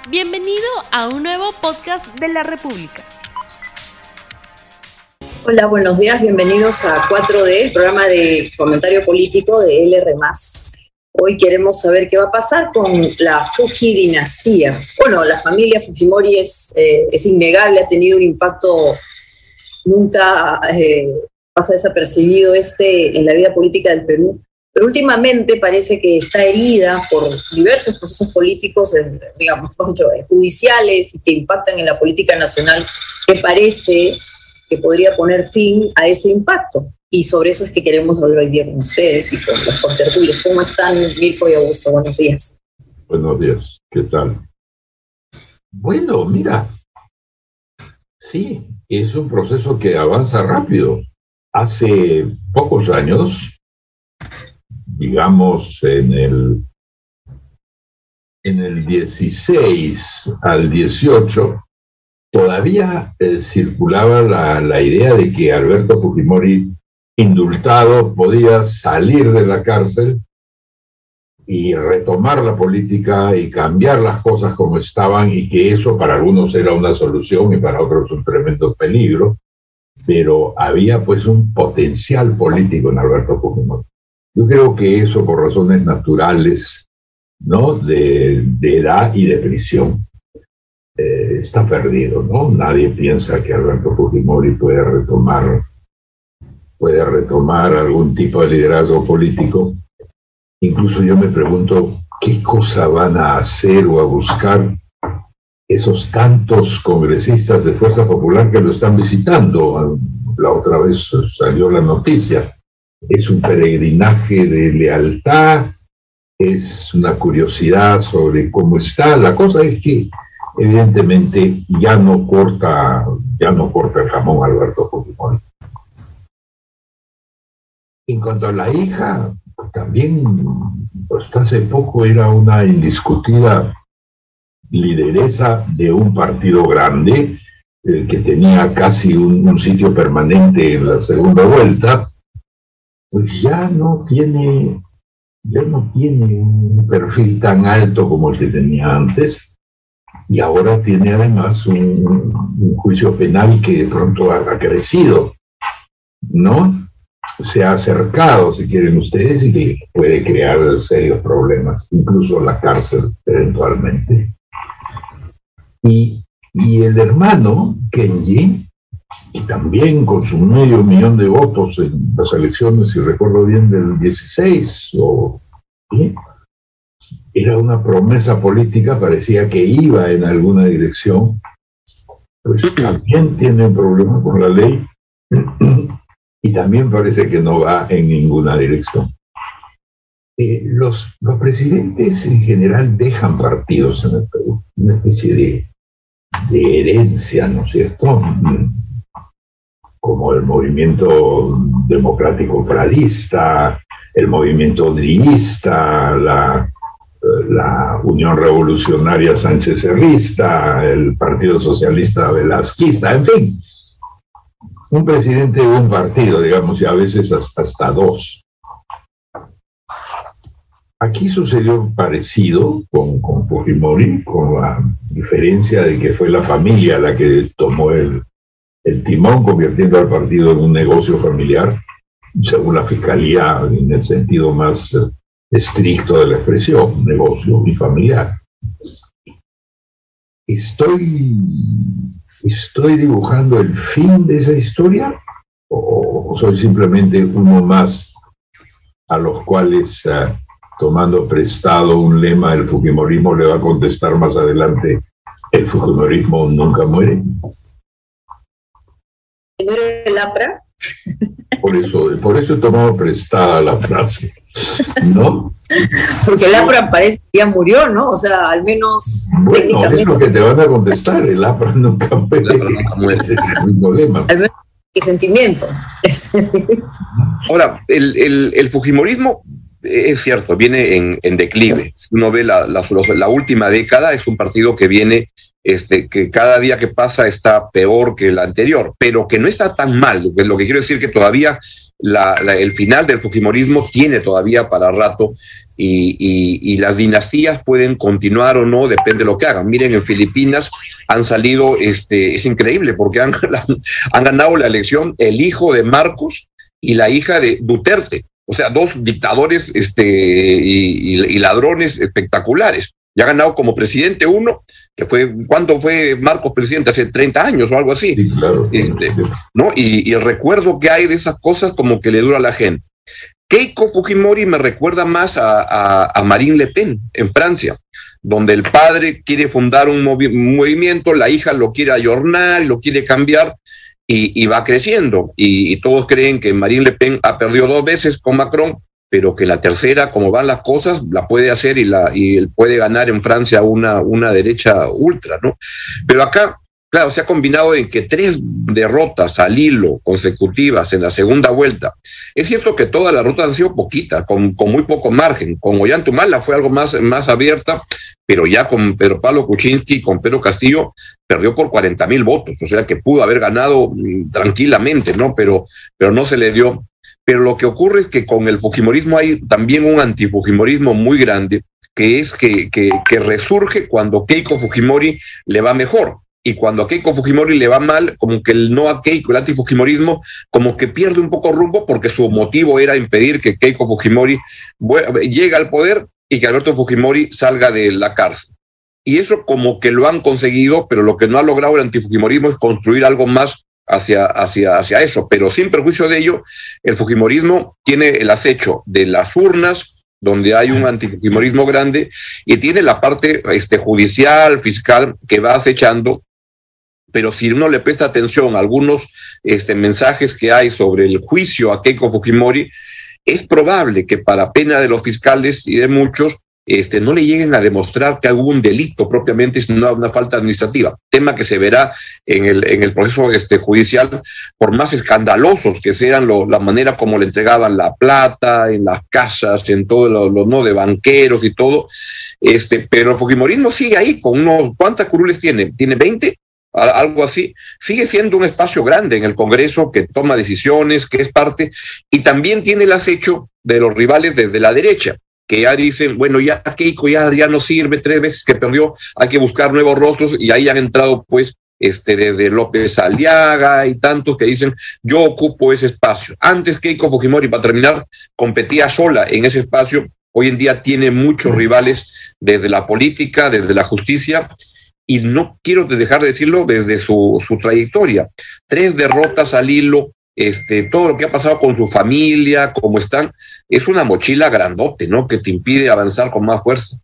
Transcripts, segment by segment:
Bienvenido a un nuevo podcast de la República. Hola, buenos días, bienvenidos a 4D, el programa de comentario político de LR+. Hoy queremos saber qué va a pasar con la Fuji dinastía. Bueno, la familia Fujimori es innegable, ha tenido un impacto nunca pasa desapercibido en la vida política del Perú. Pero últimamente parece que está herida por diversos procesos políticos, digamos, judiciales y que impactan en la política nacional, que parece que podría poner fin a ese impacto. Y sobre eso es que queremos hablar hoy día con ustedes y con los contertulios. ¿Cómo están, Mirko y Augusto? Buenos días. Buenos días, ¿qué tal? Bueno, mira, sí, es un proceso que avanza rápido. Hace pocos años, digamos en el 16 al 18, todavía circulaba la idea de que Alberto Fujimori, indultado, podía salir de la cárcel y retomar la política y cambiar las cosas como estaban, y que eso para algunos era una solución y para otros un tremendo peligro, pero había pues un potencial político en Alberto Fujimori. Yo creo que eso, por razones naturales, ¿no?, de edad y de prisión, está perdido, ¿no? Nadie piensa que Alberto Fujimori puede retomar algún tipo de liderazgo político. Incluso yo me pregunto qué cosa van a hacer o a buscar esos tantos congresistas de Fuerza Popular que lo están visitando. La otra vez salió la noticia. Es un peregrinaje de lealtad, es una curiosidad sobre cómo está. La cosa es que evidentemente ya no corta el jamón Alberto Fujimori. En cuanto a la hija, también hasta hace poco era una indiscutida lideresa de un partido grande, que tenía casi un sitio permanente en la segunda vuelta. Pues ya no tiene un perfil tan alto como el que tenía antes, y ahora tiene además un juicio penal que de pronto ha crecido, ¿no? Se ha acercado, si quieren ustedes, y que puede crear serios problemas, incluso la cárcel eventualmente. Y el hermano, Kenji, y también con su 500,000 de votos en las elecciones, si recuerdo bien, del 16, ¿sí?, era una promesa política, parecía que iba en alguna dirección, pues también tiene un problema con la ley y también parece que no va en ninguna dirección. Los presidentes en general dejan partidos en el Perú, una especie de herencia, ¿no es cierto?, como el movimiento democrático pradista, el movimiento odrillista, la Unión Revolucionaria Sánchez-Cerrista, el Partido Socialista Velazquista, en fin, un presidente de un partido, digamos, y a veces hasta dos. Aquí sucedió parecido con Fujimori, con la diferencia de que fue la familia la que tomó el timón, convirtiendo al partido en un negocio familiar, según la Fiscalía, en el sentido más estricto de la expresión, negocio y familiar. ¿Estoy dibujando el fin de esa historia o soy simplemente uno más a los cuales, tomando prestado un lema, el fujimorismo le va a contestar más adelante: el fujimorismo nunca muere? ¿No era el APRA? Por eso he tomado prestada la frase, ¿no? Porque el APRA parece que ya murió, ¿no? O sea, al menos bueno, técnicamente. Es lo que te van a contestar: el APRA nunca muere. Ese es el mismo lema. Al menos el sentimiento. Ahora, el fujimorismo, es cierto, viene en declive. Si uno ve la última década, es un partido que viene, que cada día que pasa está peor que el anterior, pero que no está tan mal. Lo que quiero decir que todavía el final del fujimorismo tiene todavía para rato y las dinastías pueden continuar o no, depende de lo que hagan. Miren, en Filipinas han salido, es increíble porque han ganado la elección el hijo de Marcos y la hija de Duterte. O sea, dos dictadores y ladrones espectaculares. Ya ha ganado como presidente uno, que fue, ¿cuándo fue Marcos presidente? Hace 30 años o algo así. Sí, claro. ¿No? Y el recuerdo que hay de esas cosas como que le dura a la gente. Keiko Fujimori me recuerda más a Marine Le Pen en Francia, donde el padre quiere fundar un movimiento, la hija lo quiere ayornar, lo quiere cambiar y va creciendo. Y todos creen que Marine Le Pen ha perdido 2 veces con Macron, pero que la tercera, como van las cosas, la puede hacer y él puede ganar en Francia una derecha ultra, ¿no? Pero acá, claro, se ha combinado en que 3 derrotas al hilo consecutivas en la segunda vuelta. Es cierto que todas las rutas han sido poquitas, con muy poco margen. Con Ollanta-Humala fue algo más abierta, pero ya con Pedro Pablo Kuczynski y con Pedro Castillo perdió por 40,000 votos, o sea que pudo haber ganado tranquilamente, ¿no? Pero no se le dio. Pero lo que ocurre es que con el fujimorismo hay también un antifujimorismo muy grande, que es que resurge cuando Keiko Fujimori le va mejor. Y cuando a Keiko Fujimori le va mal, como que el no a Keiko, el antifujimorismo, como que pierde un poco rumbo porque su motivo era impedir que Keiko Fujimori llegue al poder y que Alberto Fujimori salga de la cárcel. Y eso como que lo han conseguido, pero lo que no ha logrado el antifujimorismo es construir algo más hacia eso. Pero sin perjuicio de ello, el fujimorismo tiene el acecho de las urnas, donde hay un antifujimorismo grande, y tiene la parte judicial, fiscal, que va acechando. Pero si uno le presta atención a algunos mensajes que hay sobre el juicio a Keiko Fujimori, es probable que para pena de los fiscales y de muchos, no le lleguen a demostrar que hubo un delito propiamente, sino una falta administrativa, tema que se verá en el proceso judicial, por más escandalosos que sean la manera como le entregaban la plata, en las casas, en todo lo no de banqueros y todo, pero el fujimorismo sigue ahí, con ¿cuántas curules tiene? ¿Tiene 20? Algo así. Sigue siendo un espacio grande en el Congreso que toma decisiones, que es parte, y también tiene el acecho de los rivales desde la derecha, que ya dicen, bueno, ya Keiko ya no sirve, 3 veces que perdió, hay que buscar nuevos rostros, y ahí han entrado pues desde López Aliaga y tantos que dicen, yo ocupo ese espacio. Antes Keiko Fujimori, para terminar, competía sola en ese espacio. Hoy en día tiene muchos rivales desde la política, desde la justicia, y no quiero dejar de decirlo desde su trayectoria. 3 derrotas al hilo, todo lo que ha pasado con su familia, cómo están, es una mochila grandote, ¿no? Que te impide avanzar con más fuerza.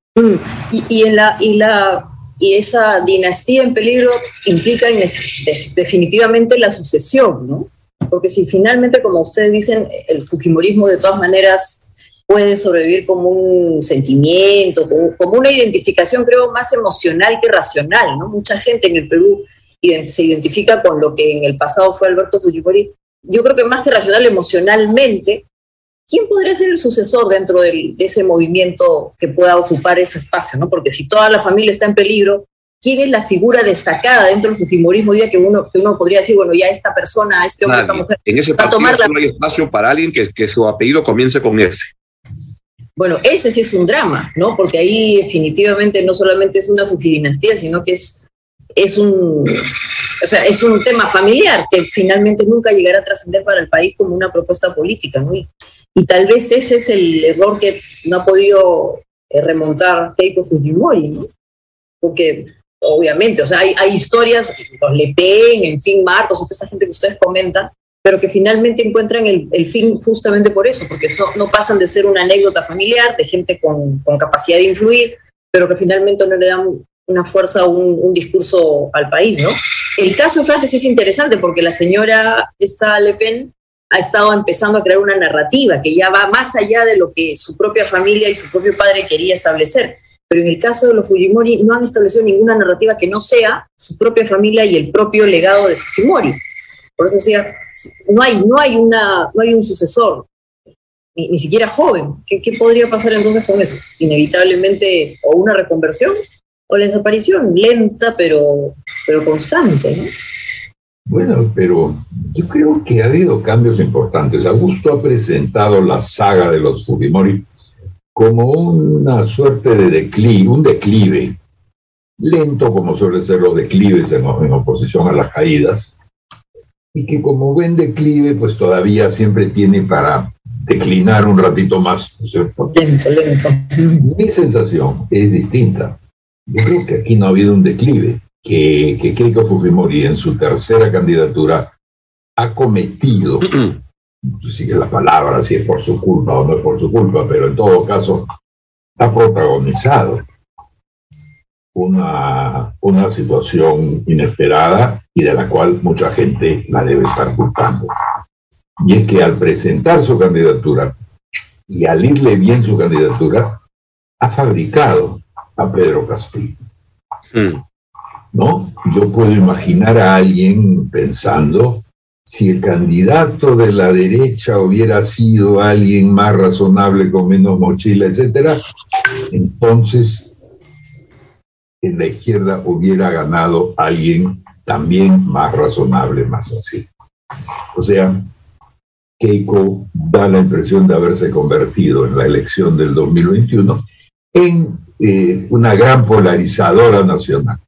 Y esa dinastía en peligro implica definitivamente la sucesión, ¿no? Porque si finalmente, como ustedes dicen, el fujimorismo de todas maneras puede sobrevivir como un sentimiento, como una identificación, creo, más emocional que racional, ¿no? Mucha gente en el Perú se identifica con lo que en el pasado fue Alberto Fujimori. Yo creo que más que racional, emocionalmente, ¿quién podría ser el sucesor dentro de ese movimiento que pueda ocupar ese espacio, ¿no? Porque si toda la familia está en peligro, ¿quién es la figura destacada dentro del fujimorismo? Día que uno podría decir, bueno, ya esta persona, este hombre, esta mujer... En ese partido no hay espacio para alguien que su apellido comience con F. Bueno, ese sí es un drama, ¿no? Porque ahí definitivamente no solamente es una fujidinastía, sino que es un tema familiar que finalmente nunca llegará a trascender para el país como una propuesta política, ¿no? Y tal vez ese es el error que no ha podido remontar Keiko Fujimori, ¿no? Porque obviamente, o sea, hay historias, los Le Pen, en fin, Marcos, toda esta gente que ustedes comentan, pero que finalmente encuentran el fin justamente por eso, porque no pasan de ser una anécdota familiar, de gente con capacidad de influir, pero que finalmente no le dan una fuerza, un discurso al país, ¿no? El caso de Francia sí es interesante, porque la señora Le Pen ha estado empezando a crear una narrativa que ya va más allá de lo que su propia familia y su propio padre quería establecer. Pero en el caso de los Fujimori no han establecido ninguna narrativa que no sea su propia familia y el propio legado de Fujimori. Por eso decía, no hay un sucesor, ni siquiera joven. ¿Qué podría pasar entonces con eso? Inevitablemente o una reconversión o la desaparición, lenta pero constante, ¿no? Bueno, pero yo creo que ha habido cambios importantes. Augusto ha presentado la saga de los Fujimori como una suerte de declive, un declive, lento como suelen ser los declives en oposición a las caídas, y que como buen declive, pues todavía siempre tiene para declinar un ratito más. Lento, lento. Mi sensación es distinta. Yo creo que aquí no ha habido un declive, que Keiko Fujimori en su tercera candidatura ha cometido, no sé si es la palabra, si es por su culpa o no es por su culpa, pero en todo caso ha protagonizado una situación inesperada y de la cual mucha gente la debe estar culpando. Y es que al presentar su candidatura y al irle bien su candidatura, ha fabricado a Pedro Castillo. ¿No? Yo puedo imaginar a alguien pensando, si el candidato de la derecha hubiera sido alguien más razonable, con menos mochila, etcétera, entonces en la izquierda hubiera ganado alguien también más razonable, más así. O sea, Keiko da la impresión de haberse convertido en la elección del 2021 en una gran polarizadora nacional.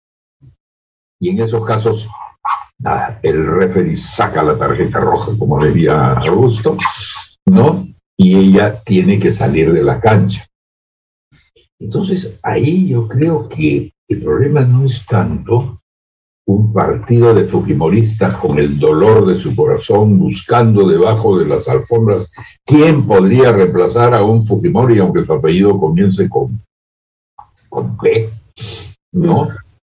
Y en esos casos, nada, el referee saca la tarjeta roja, como diría Augusto, ¿no? Y ella tiene que salir de la cancha. Entonces, ahí yo creo que el problema no es tanto un partido de fujimoristas con el dolor de su corazón, buscando debajo de las alfombras quién podría reemplazar a un Fujimori, aunque su apellido comience con P, ¿no?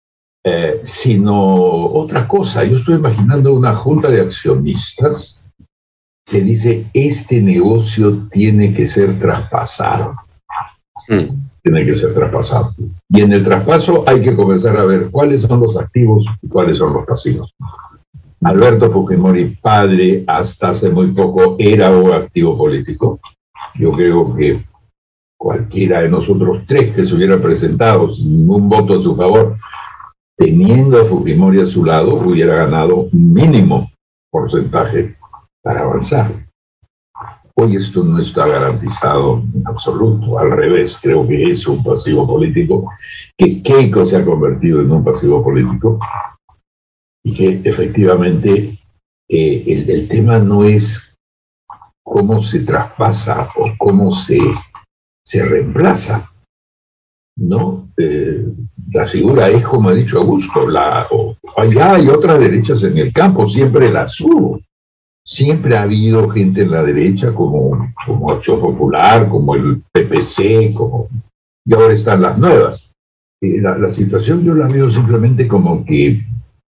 Sino otra cosa. Yo estoy imaginando una junta de accionistas que dice, este negocio tiene que ser traspasado. Tiene que ser traspasado. Y en el traspaso hay que comenzar a ver cuáles son los activos y cuáles son los pasivos. Alberto Fujimori, padre, hasta hace muy poco era un activo político. Yo creo que cualquiera de nosotros tres que se hubiera presentado sin ningún voto a su favor, teniendo a Fujimori a su lado, hubiera ganado un mínimo porcentaje para avanzar. Hoy esto no está garantizado en absoluto, al revés, creo que es un pasivo político, que Keiko se ha convertido en un pasivo político y que efectivamente el tema no es cómo se traspasa o cómo se reemplaza, ¿no? La figura es, como ha dicho Augusto, hay otras derechas en el campo, siempre las hubo. Siempre ha habido gente en la derecha como Acción Popular, como el PPC, y ahora están las nuevas. La situación yo la veo simplemente como que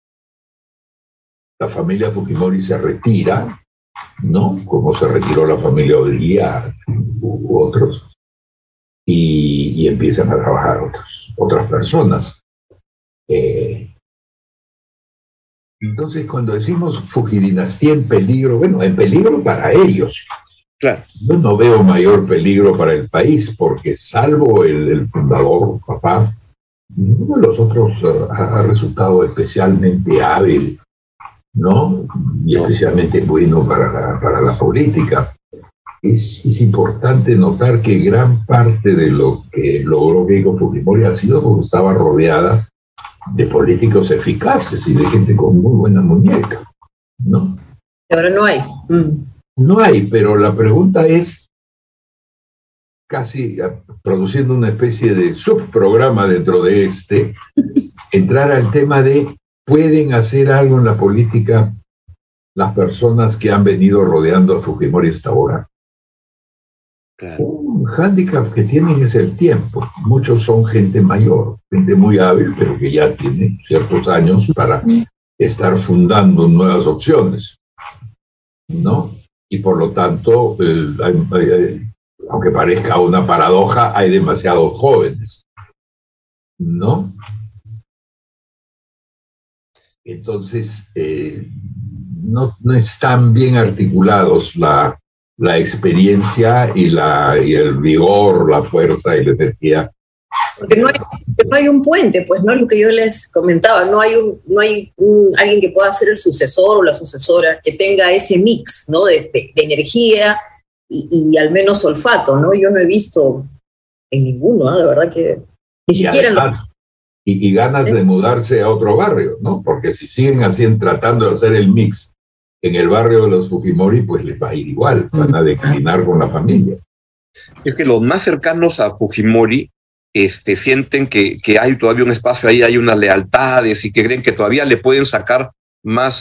la familia Fujimori se retira, ¿no? Como se retiró la familia Odría u otros, y empiezan a trabajar otras personas. Entonces, cuando decimos Fujidinastía en peligro, bueno, en peligro para ellos. Claro. Yo no veo mayor peligro para el país, porque salvo el fundador, papá, ninguno de los otros ha resultado especialmente hábil, ¿no? Y especialmente bueno para la política. Es importante notar que gran parte de lo que logró Keiko Fujimori ha sido porque estaba rodeada de políticos eficaces y de gente con muy buena muñeca, ¿no? Ahora no hay. No hay, pero la pregunta es, casi produciendo una especie de subprograma dentro de entrar al tema de, ¿pueden hacer algo en la política las personas que han venido rodeando a Fujimori hasta ahora? Claro. Un hándicap que tienen es el tiempo. Muchos son gente mayor, gente muy hábil, pero que ya tiene ciertos años para estar fundando nuevas opciones, ¿no? Y por lo tanto, aunque parezca una paradoja, hay demasiados jóvenes, ¿no? Entonces, no están bien articulados la experiencia y el vigor, la fuerza y la energía Porque no hay un puente, pues no es lo que yo les comentaba, no hay alguien que pueda ser el sucesor o la sucesora que tenga ese mix, ¿no? de energía y al menos olfato, ¿no? Yo no he visto en ninguno, ¿no? De verdad que ni siquiera... Además, y ganas de mudarse a otro barrio, ¿no? Porque si siguen así tratando de hacer el mix en el barrio de los Fujimori, pues les va a ir igual, van a declinar con la familia. Es que los más cercanos a Fujimori sienten que hay todavía un espacio ahí, hay unas lealtades y que creen que todavía le pueden sacar más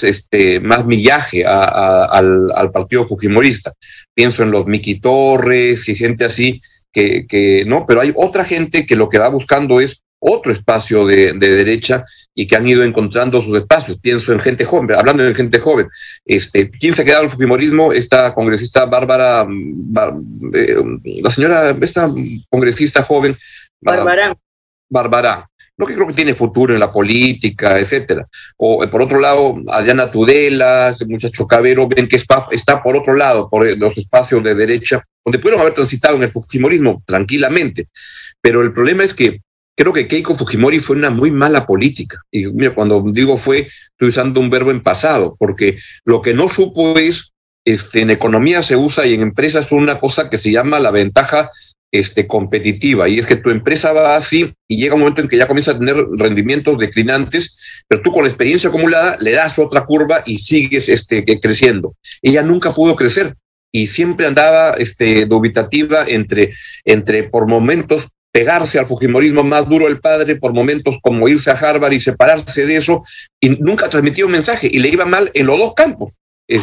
millaje al partido fujimorista. Pienso en los Miki Torres y gente así que no, pero hay otra gente que lo que va buscando es otro espacio de derecha y que han ido encontrando sus espacios. Pienso en gente joven, hablando de gente joven. ¿Quién se ha quedado en el fujimorismo? Esta congresista Bárbara, la señora, esta congresista joven. Barbarán. No, que creo que tiene futuro en la política, etcétera. O por otro lado, Adriana Tudela, ese muchacho Cabero, ven que está por otro lado, por los espacios de derecha, donde pudieron haber transitado en el fujimorismo tranquilamente. Pero el problema es que creo que Keiko Fujimori fue una muy mala política. Y mira, cuando digo fue, estoy usando un verbo en pasado, porque lo que no supo es, en economía se usa y en empresas una cosa que se llama la ventaja competitiva, y es que tu empresa va así y llega un momento en que ya comienza a tener rendimientos declinantes, pero tú con la experiencia acumulada le das otra curva y sigues creciendo. Ella nunca pudo crecer y siempre andaba dubitativa entre por momentos pegarse al fujimorismo más duro del padre, por momentos como irse a Harvard y separarse de eso, y nunca transmitía un mensaje y le iba mal en los dos campos,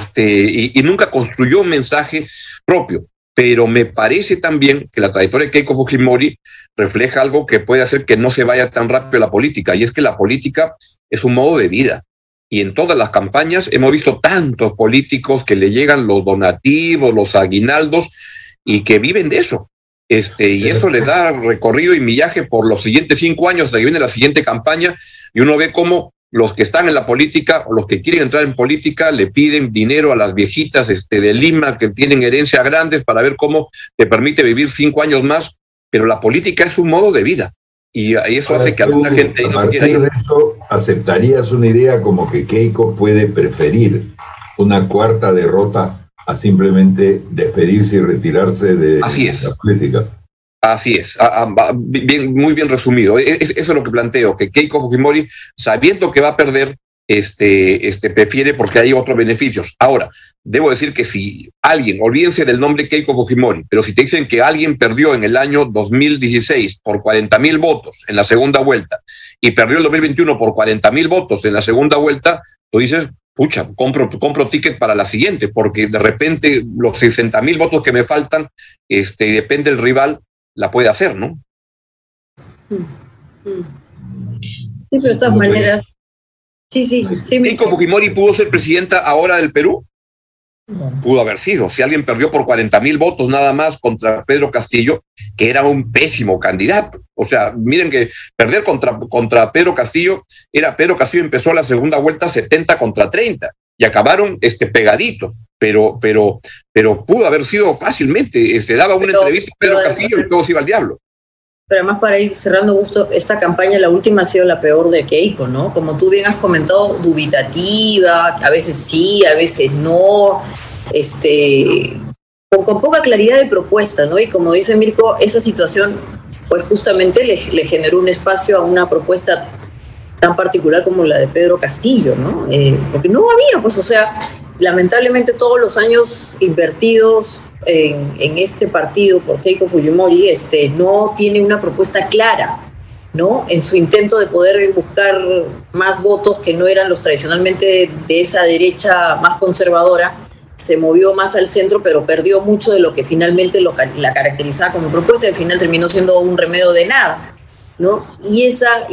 y nunca construyó un mensaje propio. Pero me parece también que la trayectoria de Keiko Fujimori refleja algo que puede hacer que no se vaya tan rápido la política, y es que la política es un modo de vida. Y en todas las campañas hemos visto tantos políticos que le llegan los donativos, los aguinaldos, y que viven de eso. Y eso le da recorrido y millaje por los siguientes 5 años, hasta que viene la siguiente campaña, y uno ve cómo los que están en la política o los que quieren entrar en política le piden dinero a las viejitas de Lima que tienen herencia grandes para ver cómo te permite vivir 5 años más, pero la política es un modo de vida y eso hace que alguna gente ahí no se quiera ir. De esto, ¿aceptarías una idea como que Keiko puede preferir una cuarta derrota a simplemente despedirse y retirarse de la política? Así es, muy bien resumido. Eso es lo que planteo, que Keiko Fujimori, sabiendo que va a perder, prefiere porque hay otros beneficios. Ahora, debo decir que si alguien, olvídense del nombre Keiko Fujimori, pero si te dicen que alguien perdió en el año 2016 por 40,000 votos en la segunda vuelta y perdió el 2021 por 40,000 votos en la segunda vuelta, tú dices, pucha, compro ticket para la siguiente, porque de repente los 60,000 votos que me faltan, depende del rival, la puede hacer, ¿no? Sí, pero de todas maneras... Sí. ¿Keiko Fujimori pudo ser presidenta ahora del Perú? No. Pudo haber sido. Si alguien perdió por 40,000 votos nada más contra Pedro Castillo, que era un pésimo candidato. O sea, miren que perder contra Pedro Castillo, Pedro Castillo empezó la segunda vuelta 70-30 y acabaron pegaditos, pero pudo haber sido fácilmente. Daba una entrevista a Pedro Castillo y todo se iba al diablo. Pero además, para ir cerrando, Augusto, esta campaña, la última, ha sido la peor de Keiko, ¿no? Como tú bien has comentado, dubitativa, a veces sí, a veces no, con poca claridad de propuesta, ¿no? Y como dice Mirko, esa situación, pues justamente le generó un espacio a una propuesta tan particular como la de Pedro Castillo, ¿no? Porque no había, pues, o sea, lamentablemente todos los años invertidos en este partido por Keiko Fujimori, no tiene una propuesta clara, ¿no? En su intento de poder buscar más votos que no eran los tradicionalmente de esa derecha más conservadora, se movió más al centro, pero perdió mucho de lo que finalmente la caracterizaba como propuesta, y al final terminó siendo un remedio de nada, ¿no? Y esa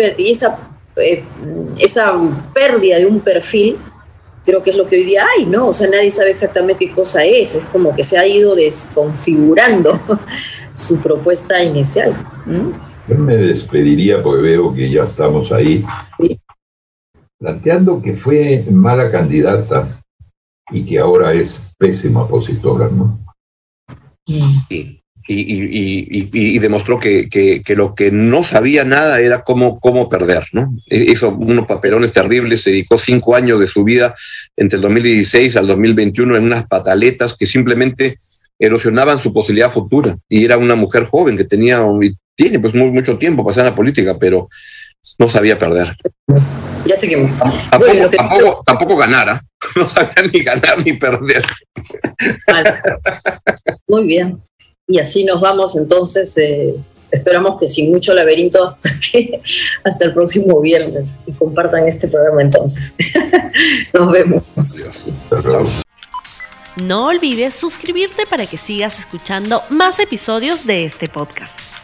pérdida de un perfil, creo que es lo que hoy día hay, ¿no? O sea, nadie sabe exactamente qué cosa es como que se ha ido desconfigurando su propuesta inicial. Yo me despediría, porque veo que ya estamos ahí, ¿sí?, planteando que fue mala candidata y que ahora es pésima opositora, ¿no? Sí. y demostró que lo que no sabía nada era cómo perder, ¿no? Hizo unos papelones terribles, se dedicó 5 años de su vida entre el 2016 al 2021 en unas pataletas que simplemente erosionaban su posibilidad futura. Y era una mujer joven que tiene pues mucho tiempo para estar en la política, pero no sabía perder. Ya sé que tampoco ganara. No sabía ni ganar ni perder. Vale. Muy bien. Y así nos vamos entonces. Esperamos que sin mucho laberinto hasta el próximo viernes. Y compartan este programa entonces. Nos vemos. Adiós. No olvides suscribirte para que sigas escuchando más episodios de este podcast.